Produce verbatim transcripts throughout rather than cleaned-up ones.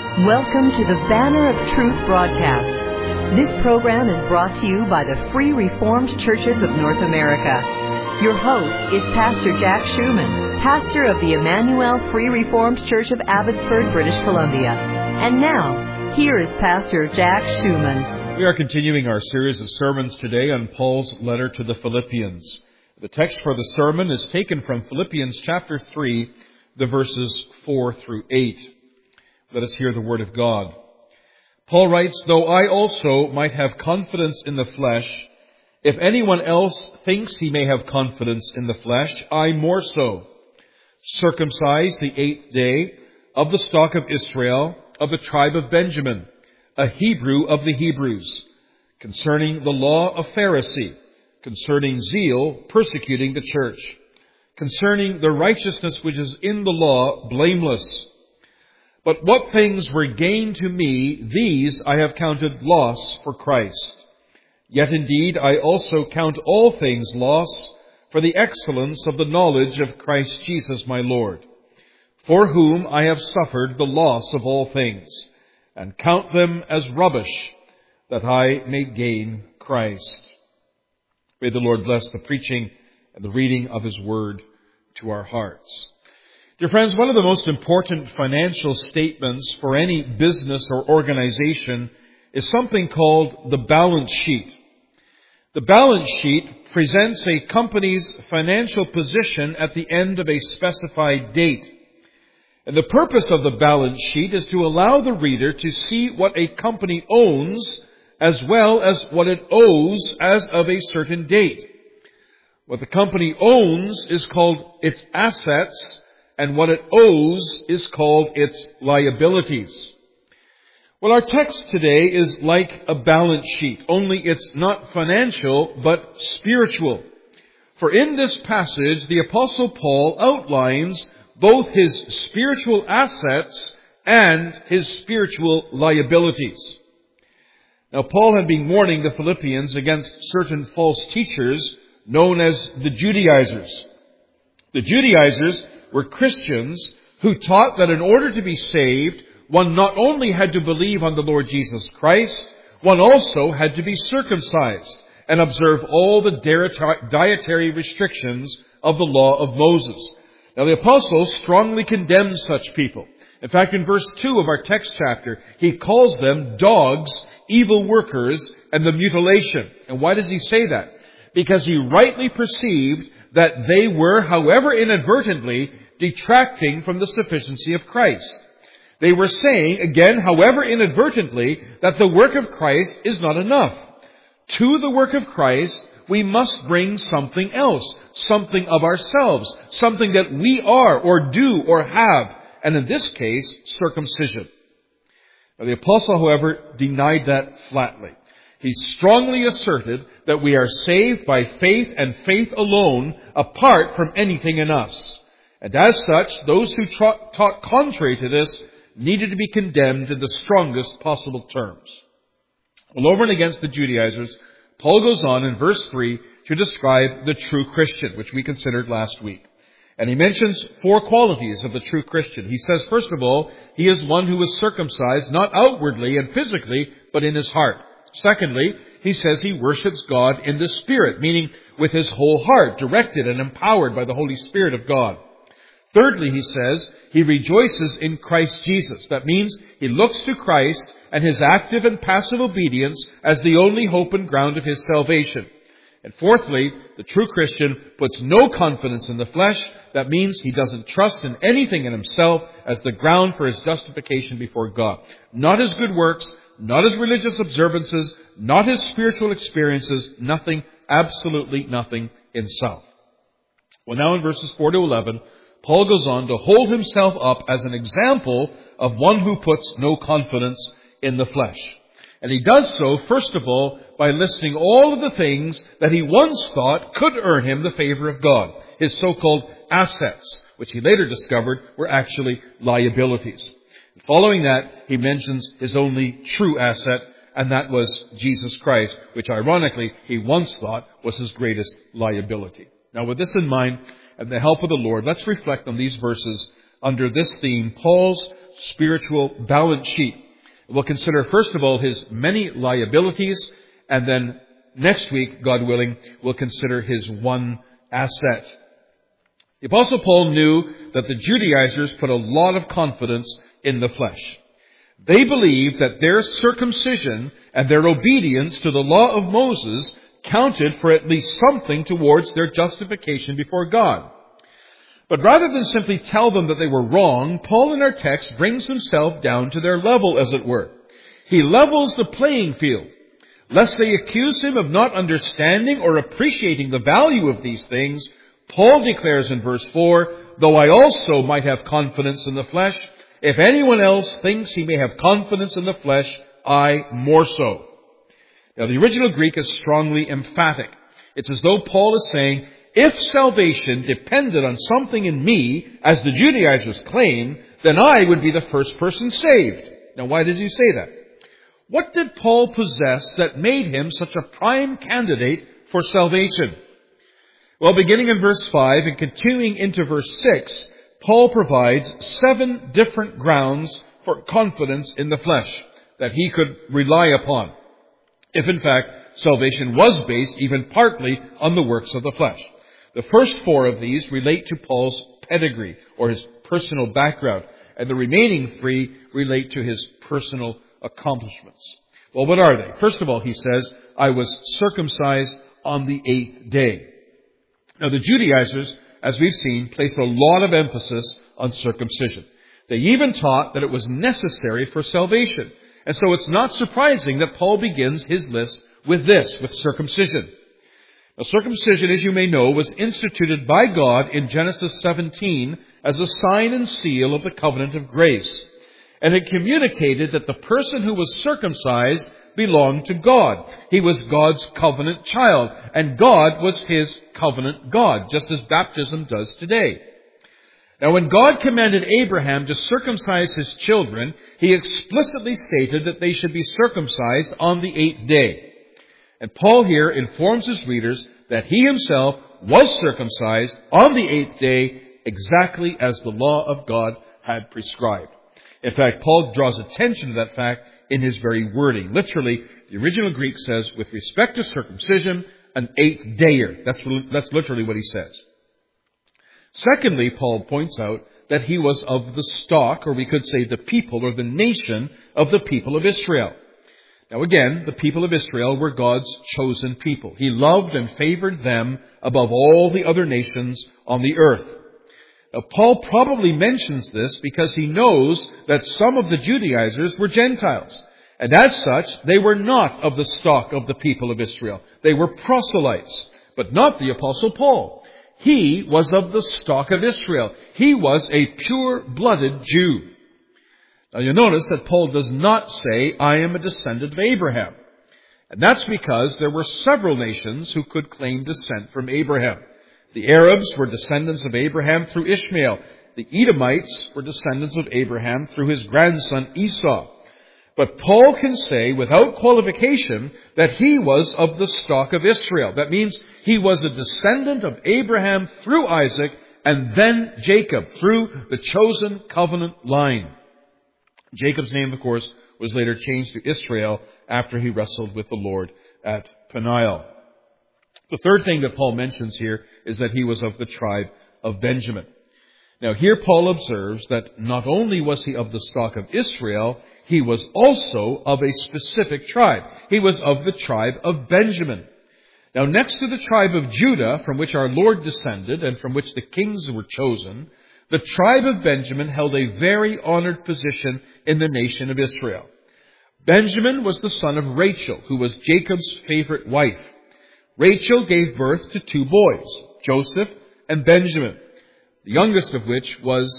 Welcome to the Banner of Truth broadcast. This program is brought to you by the Free Reformed Churches of North America. Your host is Pastor Jack Schumann, pastor of the Emmanuel Free Reformed Church of Abbotsford, British Columbia. And now, here is Pastor Jack Schumann. We are continuing our series of sermons today on Paul's letter to the Philippians. The text for the sermon is taken from Philippians chapter three, the verses four through eight. Let us hear the word of God. Paul writes, "Though I also might have confidence in the flesh, if anyone else thinks he may have confidence in the flesh, I more so. Circumcised the eighth day, of the stock of Israel, of the tribe of Benjamin, a Hebrew of the Hebrews, concerning the law a Pharisee, concerning zeal persecuting the church, concerning the righteousness which is in the law blameless. But what things were gain to me, these I have counted loss for Christ. Yet indeed I also count all things loss for the excellence of the knowledge of Christ Jesus my Lord, for whom I have suffered the loss of all things, and count them as rubbish, that I may gain Christ." May the Lord bless the preaching and the reading of His Word to our hearts. Dear friends, one of the most important financial statements for any business or organization is something called the balance sheet. The balance sheet presents a company's financial position at the end of a specified date. And the purpose of the balance sheet is to allow the reader to see what a company owns as well as what it owes as of a certain date. What the company owns is called its assets, and what it owes is called its liabilities. Well, our text today is like a balance sheet, only it's not financial, but spiritual. For in this passage, the Apostle Paul outlines both his spiritual assets and his spiritual liabilities. Now, Paul had been warning the Philippians against certain false teachers known as the Judaizers. The Judaizers were Christians who taught that in order to be saved, one not only had to believe on the Lord Jesus Christ, one also had to be circumcised and observe all the dietary restrictions of the law of Moses. Now, the apostle strongly condemns such people. In fact, in verse two of our text chapter, he calls them dogs, evil workers, and the mutilation. And why does he say that? Because he rightly perceived that they were, however inadvertently, detracting from the sufficiency of Christ. They were saying, again, however inadvertently, that the work of Christ is not enough. To the work of Christ, we must bring something else, something of ourselves, something that we are or do or have, and in this case, circumcision. Now, the apostle, however, denied that flatly. He strongly asserted that we are saved by faith and faith alone, apart from anything in us. And as such, those who tra- taught contrary to this needed to be condemned in the strongest possible terms. Well, over and against the Judaizers, Paul goes on in verse three to describe the true Christian, which we considered last week. And he mentions four qualities of the true Christian. He says, first of all, he is one who is circumcised, not outwardly and physically, but in his heart. Secondly, he says he worships God in the Spirit, meaning with his whole heart, directed and empowered by the Holy Spirit of God. Thirdly, he says he rejoices in Christ Jesus. That means he looks to Christ and his active and passive obedience as the only hope and ground of his salvation. And fourthly, the true Christian puts no confidence in the flesh. That means he doesn't trust in anything in himself as the ground for his justification before God. Not his good works, not his religious observances, not his spiritual experiences, nothing, absolutely nothing in self. Well, now in verses four to eleven, Paul goes on to hold himself up as an example of one who puts no confidence in the flesh. And he does so, first of all, by listing all of the things that he once thought could earn him the favor of God, his so-called assets, which he later discovered were actually liabilities. Following that, he mentions his only true asset, and that was Jesus Christ, which ironically he once thought was his greatest liability. Now, with this in mind, and the help of the Lord, let's reflect on these verses under this theme, Paul's spiritual balance sheet. We'll consider, first of all, his many liabilities, and then next week, God willing, we'll consider his one asset. The Apostle Paul knew that the Judaizers put a lot of confidence in the flesh. They believed that their circumcision and their obedience to the law of Moses counted for at least something towards their justification before God. But rather than simply tell them that they were wrong, Paul in our text brings himself down to their level, as it were. He levels the playing field, lest they accuse him of not understanding or appreciating the value of these things. Paul declares in verse four, though I also might have confidence in the flesh, if anyone else thinks he may have confidence in the flesh, I more so. Now, the original Greek is strongly emphatic. It's as though Paul is saying, if salvation depended on something in me, as the Judaizers claim, then I would be the first person saved. Now, why does he say that? What did Paul possess that made him such a prime candidate for salvation? Well, beginning in verse five and continuing into verse six, Paul provides seven different grounds for confidence in the flesh that he could rely upon, if in fact salvation was based even partly on the works of the flesh. The first four of these relate to Paul's pedigree, or his personal background, and the remaining three relate to his personal accomplishments. Well, what are they? First of all, he says, I was circumcised on the eighth day. Now, the Judaizers, as we've seen, placed a lot of emphasis on circumcision. They even taught that it was necessary for salvation. And so it's not surprising that Paul begins his list with this, with circumcision. Now, circumcision, as you may know, was instituted by God in Genesis seventeen as a sign and seal of the covenant of grace. And it communicated that the person who was circumcised belonged to God. He was God's covenant child, and God was his covenant God, just as baptism does today. Now, when God commanded Abraham to circumcise his children, he explicitly stated that they should be circumcised on the eighth day. And Paul here informs his readers that he himself was circumcised on the eighth day, exactly as the law of God had prescribed. In fact, Paul draws attention to that fact in his very wording. Literally, the original Greek says, with respect to circumcision, an eighth dayer. That's, that's literally what he says. Secondly, Paul points out that he was of the stock, or we could say the people or the nation of the people of Israel. Now again, the people of Israel were God's chosen people. He loved and favored them above all the other nations on the earth. Now, Paul probably mentions this because he knows that some of the Judaizers were Gentiles. And as such, they were not of the stock of the people of Israel. They were proselytes, but not the Apostle Paul. He was of the stock of Israel. He was a pure-blooded Jew. Now, you notice that Paul does not say, I am a descendant of Abraham. And that's because there were several nations who could claim descent from Abraham. The Arabs were descendants of Abraham through Ishmael. The Edomites were descendants of Abraham through his grandson Esau. But Paul can say without qualification that he was of the stock of Israel. That means he was a descendant of Abraham through Isaac and then Jacob through the chosen covenant line. Jacob's name, of course, was later changed to Israel after he wrestled with the Lord at Peniel. The third thing that Paul mentions here is that he was of the tribe of Benjamin. Now, here Paul observes that not only was he of the stock of Israel, he was also of a specific tribe. He was of the tribe of Benjamin. Now, next to the tribe of Judah, from which our Lord descended and from which the kings were chosen, the tribe of Benjamin held a very honored position in the nation of Israel. Benjamin was the son of Rachel, who was Jacob's favorite wife. Rachel gave birth to two boys, Joseph and Benjamin, the youngest of which was,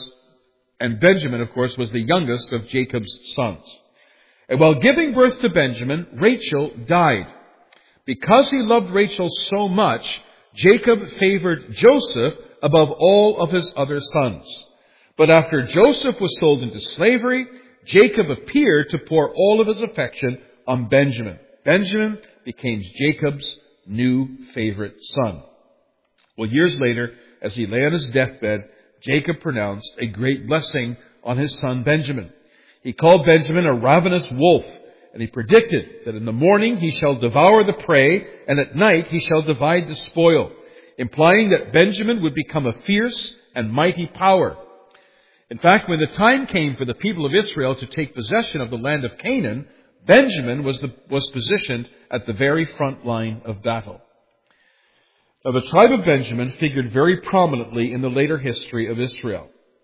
and Benjamin, of course, was the youngest of Jacob's sons. And while giving birth to Benjamin, Rachel died. Because he loved Rachel so much, Jacob favored Joseph above all of his other sons. But after Joseph was sold into slavery, Jacob appeared to pour all of his affection on Benjamin. Benjamin became Jacob's new favorite son. Well, years later, as he lay on his deathbed, Jacob pronounced a great blessing on his son Benjamin. He called Benjamin a ravenous wolf, and he predicted that in the morning he shall devour the prey, and at night he shall divide the spoil, implying that Benjamin would become a fierce and mighty power. In fact, when the time came for the people of Israel to take possession of the land of Canaan, Benjamin was, the, was positioned at the very front line of battle. Now, the tribe of Benjamin figured very prominently in the later history of Israel.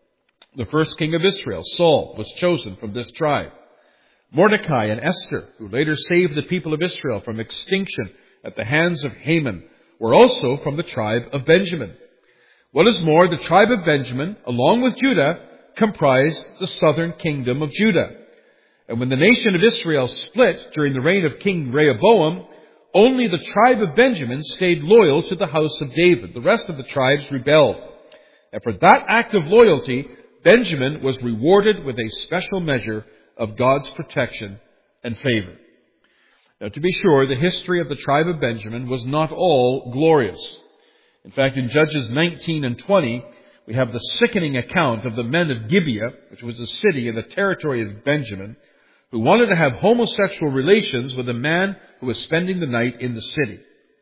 The first king of Israel, Saul, was chosen from this tribe. Mordecai and Esther, who later saved the people of Israel from extinction at the hands of Haman, were also from the tribe of Benjamin. What is more, the tribe of Benjamin, along with Judah, comprised the southern kingdom of Judah. And when the nation of Israel split during the reign of King Rehoboam, only the tribe of Benjamin stayed loyal to the house of David. The rest of the tribes rebelled. And for that act of loyalty, Benjamin was rewarded with a special measure of God's protection and favor. Now, to be sure, the history of the tribe of Benjamin was not all glorious. In fact, in Judges nineteen and twenty, we have the sickening account of the men of Gibeah, which was a city in the territory of Benjamin, who wanted to have homosexual relations with a man who was spending the night in the city.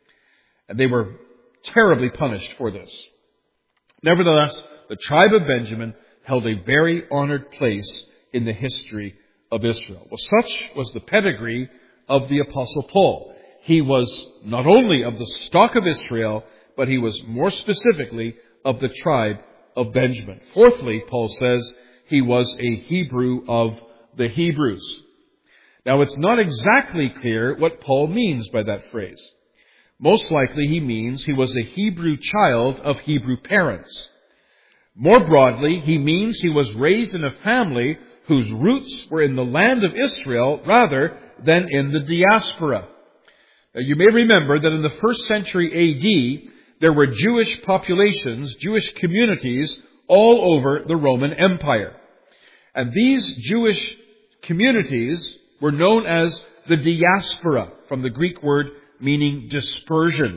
And they were terribly punished for this. Nevertheless, the tribe of Benjamin held a very honored place in the history of Israel. Well, such was the pedigree of the Apostle Paul. He was not only of the stock of Israel, but he was more specifically of the tribe of Benjamin. Fourthly, Paul says he was a Hebrew of the Hebrews. Now, it's not exactly clear what Paul means by that phrase. Most likely he means he was a Hebrew child of Hebrew parents. More broadly, he means he was raised in a family whose roots were in the land of Israel rather than in the diaspora. Now, you may remember that in the first century A D, there were Jewish populations, Jewish communities all over the Roman Empire. And these Jewish communities were known as the diaspora, from the Greek word meaning dispersion.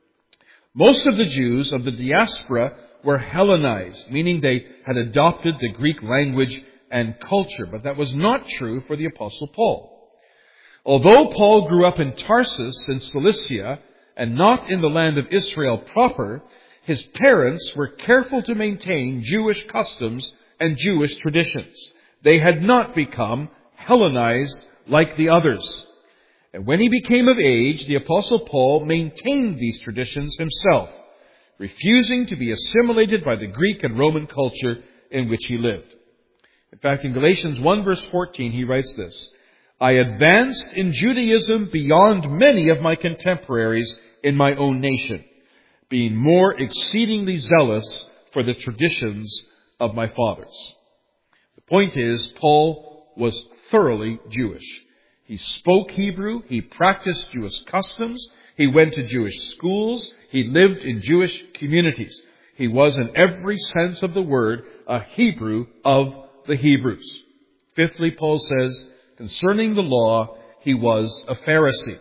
Most of the Jews of the diaspora were Hellenized, meaning they had adopted the Greek language and culture. But that was not true for the Apostle Paul. Although Paul grew up in Tarsus in Cilicia and not in the land of Israel proper, his parents were careful to maintain Jewish customs and Jewish traditions. They had not become Hellenized like the others. And when he became of age, the Apostle Paul maintained these traditions himself, refusing to be assimilated by the Greek and Roman culture in which he lived. In fact, in Galatians one verse fourteen, he writes this, I advanced in Judaism beyond many of my contemporaries in my own nation, being more exceedingly zealous for the traditions of my fathers. The point is, Paul was thoroughly Jewish. He spoke Hebrew, he practiced Jewish customs, he went to Jewish schools, he lived in Jewish communities. He was, in every sense of the word, a Hebrew of the Hebrews. Fifthly, Paul says, concerning the law, he was a Pharisee.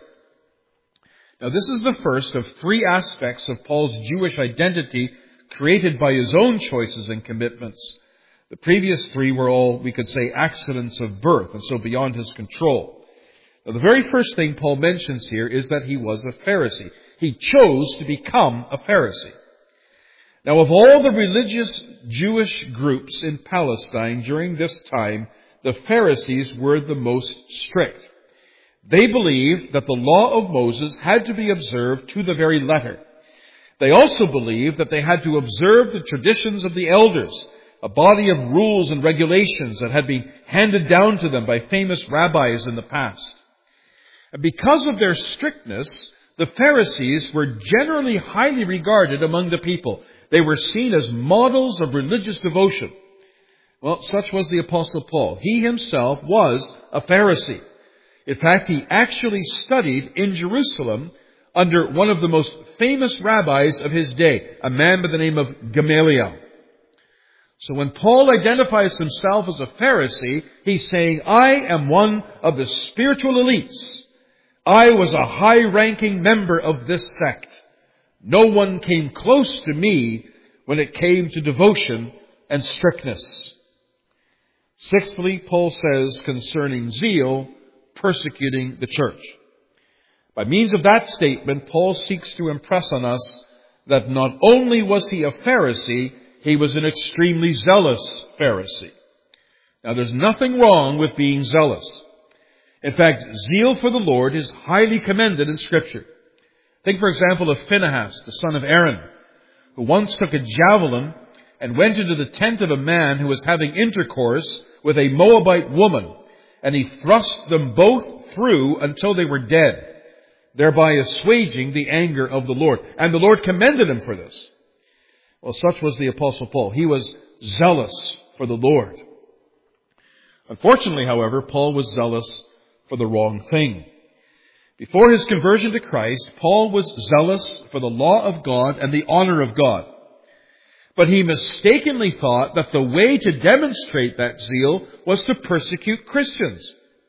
Now, this is the first of three aspects of Paul's Jewish identity created by his own choices and commitments. The previous three were all, we could say, accidents of birth, and so beyond his control. Now, the very first thing Paul mentions here is that he was a Pharisee. He chose to become a Pharisee. Now, of all the religious Jewish groups in Palestine during this time, the Pharisees were the most strict. They believed that the law of Moses had to be observed to the very letter. They also believed that they had to observe the traditions of the elders, a body of rules and regulations that had been handed down to them by famous rabbis in the past. And because of their strictness, the Pharisees were generally highly regarded among the people. They were seen as models of religious devotion. Well, such was the Apostle Paul. He himself was a Pharisee. In fact, he actually studied in Jerusalem under one of the most famous rabbis of his day, a man by the name of Gamaliel. So when Paul identifies himself as a Pharisee, he's saying, I am one of the spiritual elites. I was a high-ranking member of this sect. No one came close to me when it came to devotion and strictness. Sixthly, Paul says concerning zeal, persecuting the church. By means of that statement, Paul seeks to impress on us that not only was he a Pharisee, he was an extremely zealous Pharisee. Now, there's nothing wrong with being zealous. In fact, zeal for the Lord is highly commended in Scripture. Think, for example, of Phinehas, the son of Aaron, who once took a javelin and went into the tent of a man who was having intercourse with a Moabite woman, and he thrust them both through until they were dead, thereby assuaging the anger of the Lord. And the Lord commended him for this. Well, such was the Apostle Paul. He was zealous for the Lord. Unfortunately, however, Paul was zealous for the wrong thing. Before his conversion to Christ, Paul was zealous for the law of God and the honor of God. But he mistakenly thought that the way to demonstrate that zeal was to persecute Christians.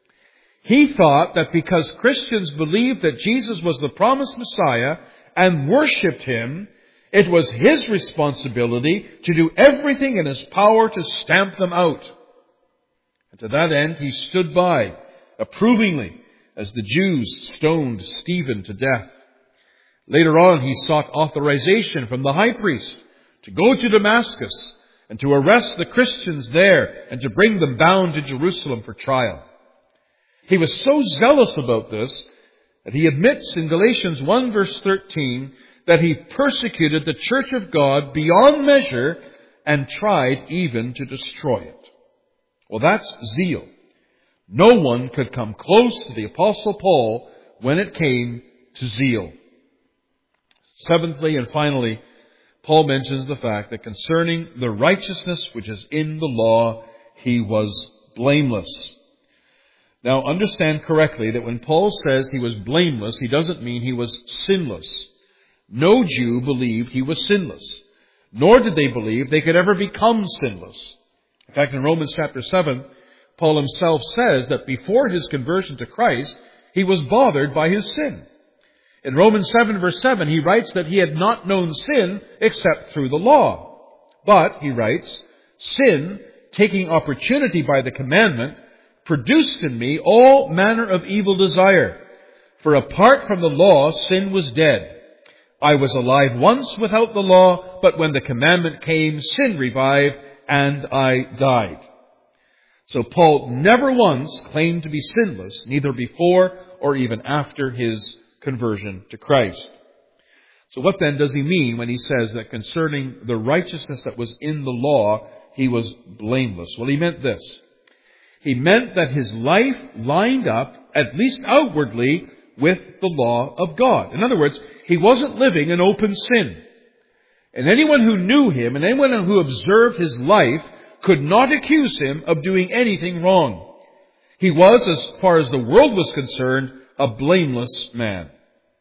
He thought that because Christians believed that Jesus was the promised Messiah and worshipped Him, it was his responsibility to do everything in his power to stamp them out. And to that end, he stood by approvingly as the Jews stoned Stephen to death. Later on, he sought authorization from the high priest to go to Damascus and to arrest the Christians there and to bring them bound to Jerusalem for trial. He was so zealous about this that he admits in Galatians one verse thirteen that he persecuted the church of God beyond measure and tried even to destroy it. Well, that's zeal. No one could come close to the Apostle Paul when it came to zeal. Seventhly and finally, Paul mentions the fact that concerning the righteousness which is in the law, he was blameless. Now, understand correctly that when Paul says he was blameless, he doesn't mean he was sinless. No Jew believed he was sinless, nor did they believe they could ever become sinless. In fact, in Romans chapter seven, Paul himself says that before his conversion to Christ, he was bothered by his sin. In Romans seven verse seven, he writes that he had not known sin except through the law. But, he writes, sin, taking opportunity by the commandment, produced in me all manner of evil desire. For apart from the law, sin was dead. I was alive once without the law, but when the commandment came, sin revived, and I died. So Paul never once claimed to be sinless, neither before or even after his conversion to Christ. So what then does he mean when he says that concerning the righteousness that was in the law, he was blameless? Well, he meant this. He meant that his life lined up, at least outwardly, with the law of God. In other words, he wasn't living in open sin. And anyone who knew him and anyone who observed his life could not accuse him of doing anything wrong. He was, as far as the world was concerned, a blameless man.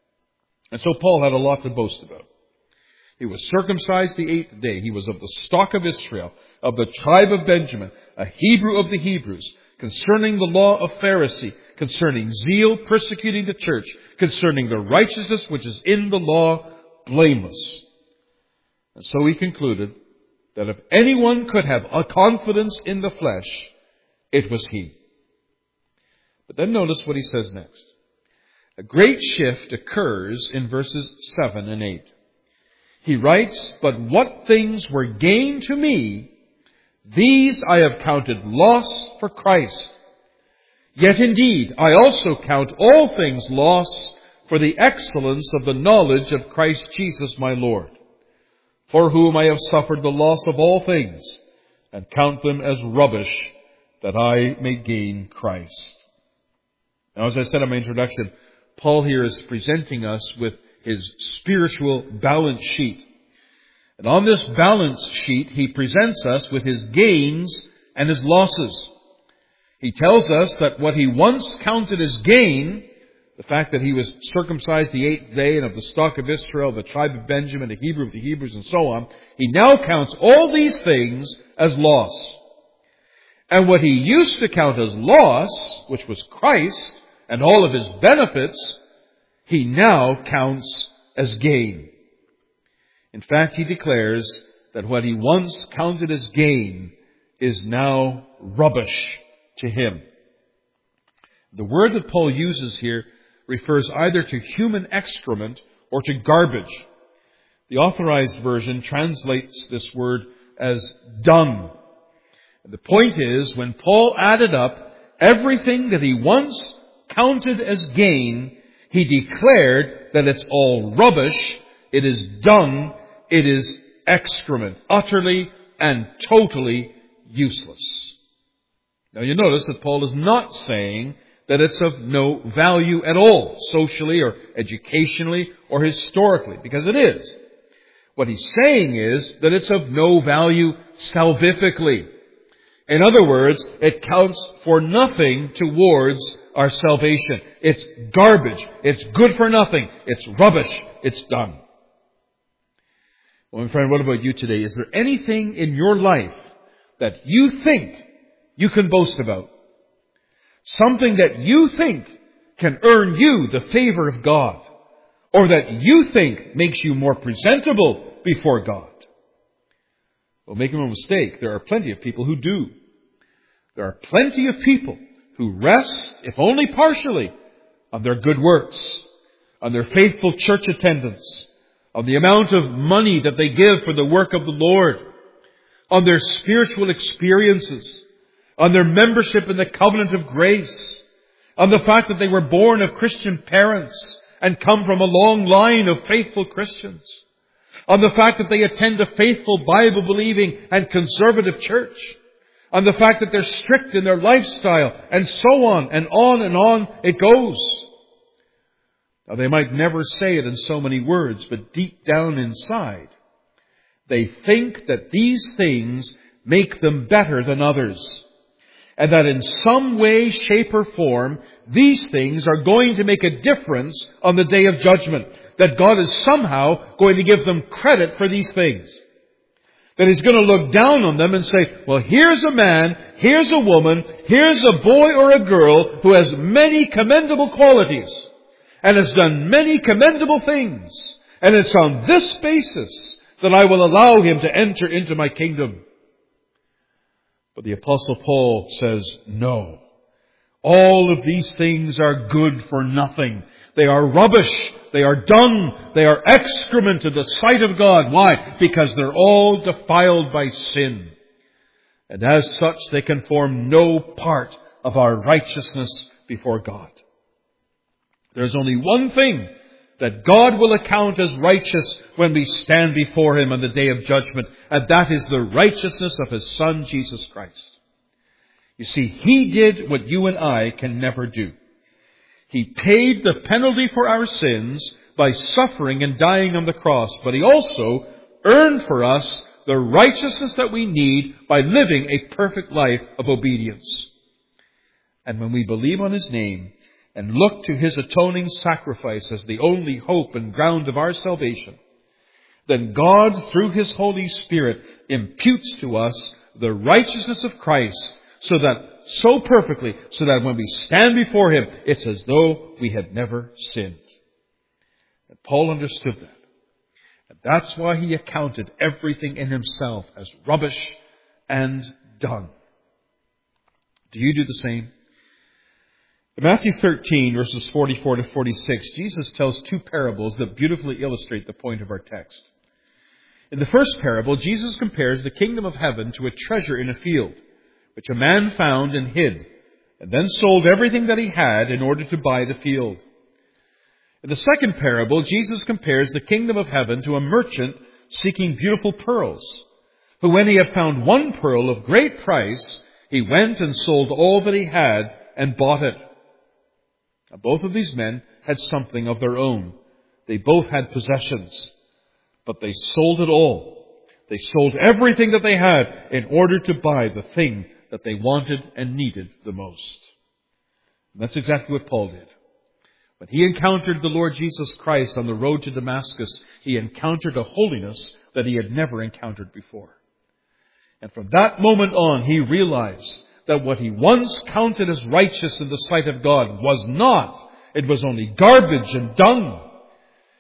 And so Paul had a lot to boast about. He was circumcised the eighth day. He was of the stock of Israel, of the tribe of Benjamin, a Hebrew of the Hebrews, concerning the law of Pharisee, concerning zeal, persecuting the church, concerning the righteousness which is in the law, blameless. And so he concluded that if anyone could have a confidence in the flesh, it was he. But then notice what he says next. A great shift occurs in verses seven and eight. He writes, "But what things were gain to me, these I have counted loss for Christ. Yet indeed, I also count all things loss for the excellence of the knowledge of Christ Jesus my Lord, for whom I have suffered the loss of all things, and count them as rubbish, that I may gain Christ." Now, as I said in my introduction, Paul here is presenting us with his spiritual balance sheet. And on this balance sheet, he presents us with his gains and his losses. He tells us that what he once counted as gain, the fact that he was circumcised the eighth day and of the stock of Israel, the tribe of Benjamin, a Hebrew of the Hebrews, and so on, he now counts all these things as loss. And what he used to count as loss, which was Christ and all of his benefits, he now counts as gain. In fact, he declares that what he once counted as gain is now rubbish to him. The word that Paul uses here refers either to human excrement or to garbage. The Authorized Version translates this word as dung. And the point is, when Paul added up everything that he once counted as gain, he declared that it's all rubbish, it is dung, it is excrement, utterly and totally useless. Now you notice that Paul is not saying that it's of no value at all, socially or educationally or historically, because it is. What he's saying is that it's of no value salvifically. In other words, it counts for nothing towards our salvation. It's garbage. It's good for nothing. It's rubbish. It's done. Well, my friend, what about you today? Is there anything in your life that you think you can boast about? Something that you think can earn you the favor of God, or that you think makes you more presentable before God? Well, make no mistake, there are plenty of people who do. There are plenty of people who rest, if only partially, on their good works, on their faithful church attendance, on the amount of money that they give for the work of the Lord, on their spiritual experiences, on their membership in the covenant of grace, on the fact that they were born of Christian parents and come from a long line of faithful Christians, on the fact that they attend a faithful Bible-believing and conservative church, on the fact that they're strict in their lifestyle, and so on and on and on it goes. Now, they might never say it in so many words, but deep down inside, they think that these things make them better than others, and that in some way, shape, or form, these things are going to make a difference on the day of judgment. That God is somehow going to give them credit for these things. That He's going to look down on them and say, well, here's a man, here's a woman, here's a boy or a girl who has many commendable qualities and has done many commendable things. And it's on this basis that I will allow him to enter into my kingdom. But the Apostle Paul says, no. All of these things are good for nothing. They are rubbish. They are dung. They are excrement in the sight of God. Why? Because they're all defiled by sin. And as such, they can form no part of our righteousness before God. There's only one thing that God will account as righteous when we stand before Him on the day of judgment, and that is the righteousness of His Son, Jesus Christ. You see, He did what you and I can never do. He paid the penalty for our sins by suffering and dying on the cross, but He also earned for us the righteousness that we need by living a perfect life of obedience. And when we believe on His name and look to His atoning sacrifice as the only hope and ground of our salvation, then God, through His Holy Spirit, imputes to us the righteousness of Christ, so that, so perfectly, so that when we stand before Him, it's as though we had never sinned. And Paul understood that. And that's why he accounted everything in himself as rubbish and dung. Do you do the same? In Matthew thirteen, verses forty-four to forty-six, Jesus tells two parables that beautifully illustrate the point of our text. In the first parable, Jesus compares the kingdom of heaven to a treasure in a field, which a man found and hid, and then sold everything that he had in order to buy the field. In the second parable, Jesus compares the kingdom of heaven to a merchant seeking beautiful pearls, who, when he had found one pearl of great price, he went and sold all that he had and bought it. Now, both of these men had something of their own. They both had possessions, but they sold it all. They sold everything that they had in order to buy the thing that they wanted and needed the most. And that's exactly what Paul did. When he encountered the Lord Jesus Christ on the road to Damascus, he encountered a holiness that he had never encountered before. And from that moment on, he realized that what he once counted as righteous in the sight of God was not. It was only garbage and dung.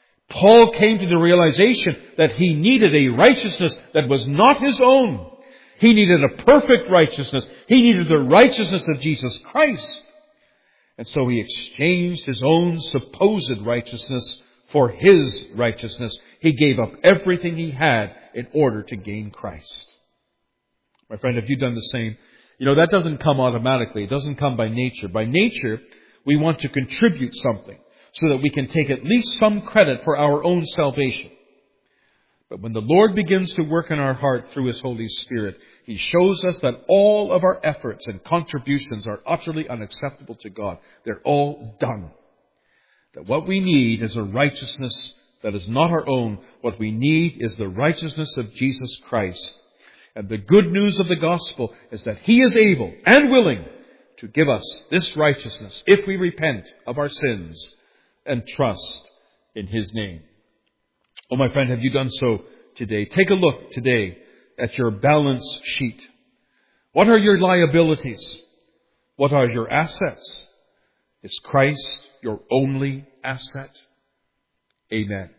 Paul came to the realization that he needed a righteousness that was not his own. He needed a perfect righteousness. He needed the righteousness of Jesus Christ. And so he exchanged his own supposed righteousness for his righteousness. He gave up everything he had in order to gain Christ. My friend, have you done the same? You know, that doesn't come automatically. It doesn't come by nature. By nature, we want to contribute something so that we can take at least some credit for our own salvation. But when the Lord begins to work in our heart through His Holy Spirit, He shows us that all of our efforts and contributions are utterly unacceptable to God. They're all done. That what we need is a righteousness that is not our own. What we need is the righteousness of Jesus Christ. And the good news of the gospel is that He is able and willing to give us this righteousness if we repent of our sins and trust in His name. Oh, my friend, have you done so today? Take a look today at your balance sheet. What are your liabilities? What are your assets? Is Christ your only asset? Amen.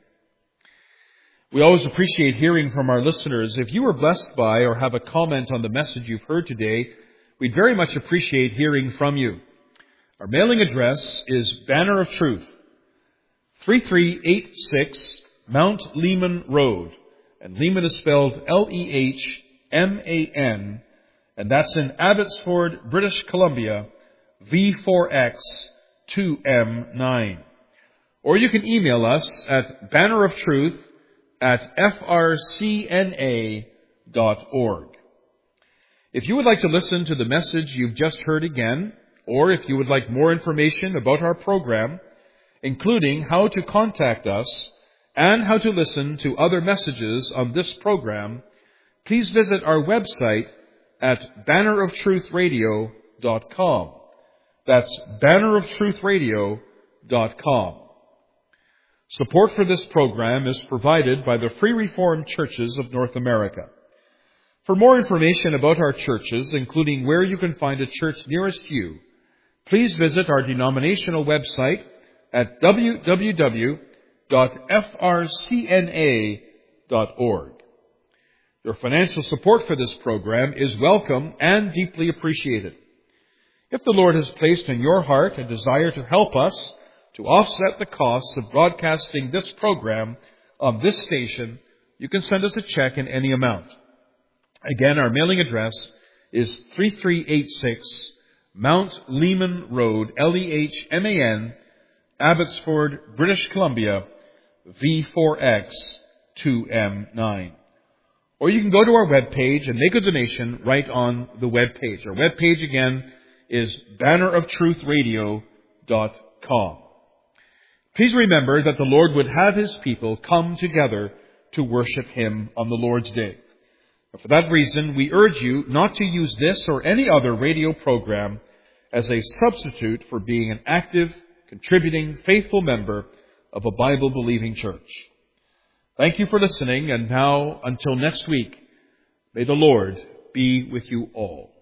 We always appreciate hearing from our listeners. If you were blessed by or have a comment on the message you've heard today, we'd very much appreciate hearing from you. Our mailing address is Banner of Truth, three three eight six Mount Lehman Road. And Lehman is spelled L E H M A N. And that's in Abbotsford, British Columbia, V four X two M nine. Or you can email us at banneroftruth at f r c n a dot org. If you would like to listen to the message you've just heard again, or if you would like more information about our program, including how to contact us and how to listen to other messages on this program, please visit our website at banner of truth radio dot com. That's banner of truth radio dot com. Support for this program is provided by the Free Reformed Churches of North America. For more information about our churches, including where you can find a church nearest you, please visit our denominational website at w w w dot f r c n a dot org. Your financial support for this program is welcome and deeply appreciated. If the Lord has placed in your heart a desire to help us to offset the costs of broadcasting this program on this station, you can send us a check in any amount. Again, our mailing address is three three eight six Mount Lehman Road, L E H M A N, Abbotsford, British Columbia, V four X two M nine. Or you can go to our webpage and make a donation right on the webpage. Our webpage again is banner of truth radio dot com. Please remember that the Lord would have His people come together to worship Him on the Lord's Day. For that reason, we urge you not to use this or any other radio program as a substitute for being an active, contributing, faithful member of a Bible-believing church. Thank you for listening, and now, until next week, may the Lord be with you all.